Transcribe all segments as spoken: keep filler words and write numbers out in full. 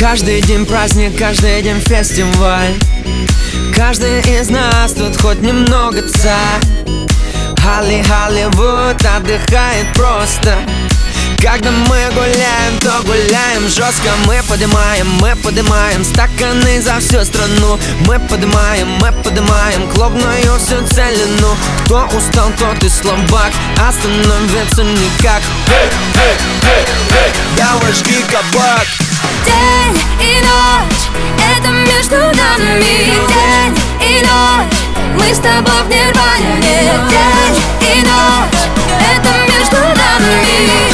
Каждый день праздник, каждый день фестиваль. Каждый из нас тут хоть немного царь. Холли, Холливуд отдыхает просто. Когда мы гуляем, то гуляем жестко. Мы поднимаем, мы поднимаем стаканы за всю страну. Мы поднимаем, мы поднимаем клубную всю целину. Кто устал, тот и слабак, остановиться никак. Hey, hey, hey, hey. Девушки, кабак. День и ночь, это между нами. День и ночь, мы с тобой в нирване. День и ночь, это между нами.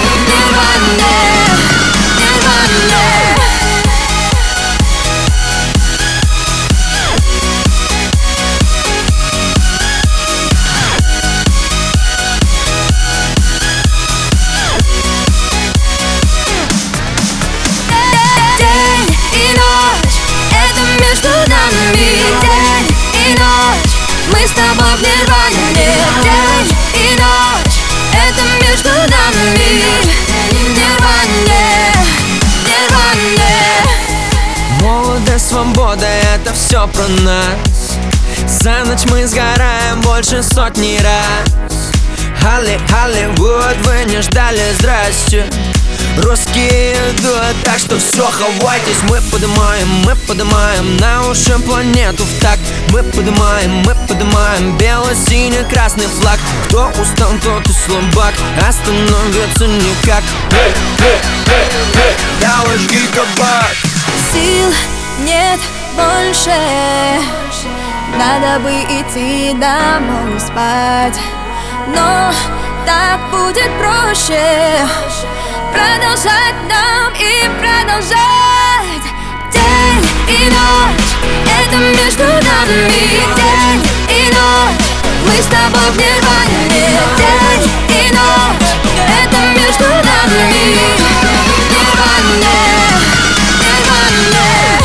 Мы с тобой в нирване. День и ночь, это между нами. Нирване, нирване. Молодость, свобода, это все про нас. За ночь мы сгораем больше сотни раз. Холли, Холливуд, вы не ждали, здрасте. Русские идут, так что все, хавайтесь. Мы поднимаем, мы поднимаем на уши планету в такт. Мы поднимаем, мы поднимаем белый, синий, красный флаг. Кто устал, тот и слабак, остановиться никак. Hey, hey, hey, hey. Девушки, кабак. Сил нет больше, надо бы идти домой спать. Но так будет проще продолжать нам и продолжать. День и ночь, это между нами. День и ночь, мы с тобой в нирване. День и ночь, это между нами. Нирване, нирване.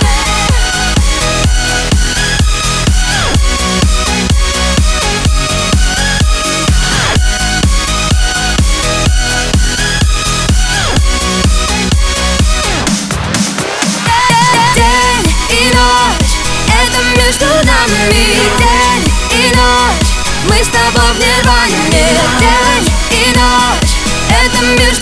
Между нами день и ночь, мы с тобой в нирване. День и ночь, это между